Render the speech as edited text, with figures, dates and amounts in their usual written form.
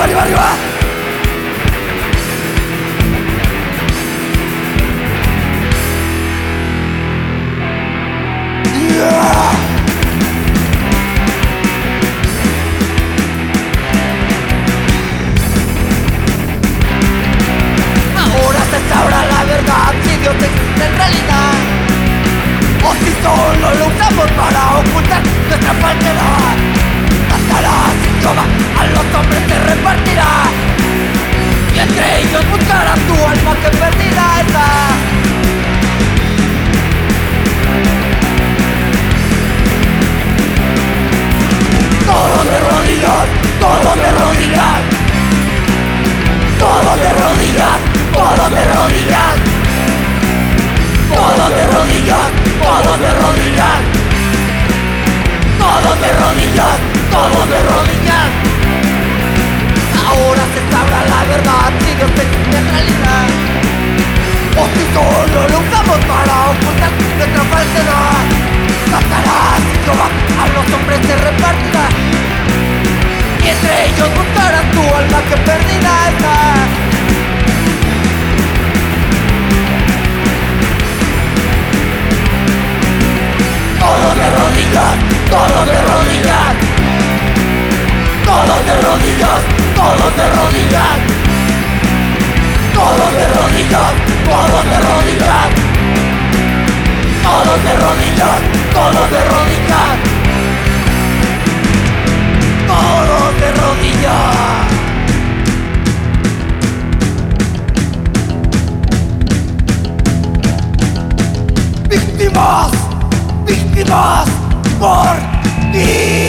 arriba, arriba. Ahora se sabrá la verdad si Dios existe en realidad, o si solo lo usamos para ocultar nuestra falsedad. Matará sin Jehová, a los hombres se repartirá, y entre ellos buscarán tu alma que perdida está. Todos de rodillas, todos de rodillas, todos de rodillas, todos de rodillas, todos de rodillas, todos de rodillas, todos de rodillas, todos de rodillas. Ahora se sabrá la verdad si Dios existe en realidad, o si solo lo usamos para ocultar nuestra falsedad. Satanás y Jehová a los hombres se repartirá, y entre ellos buscarán tu alma que perdida está. Todos de rodillas, todos de rodillas, todos de rodillas, todos de rodillas, todos de rodillas, todos de rodillas, todos de rodillas, todos de rodillas, todos de rodillas. Víctimas, víctimas por ti.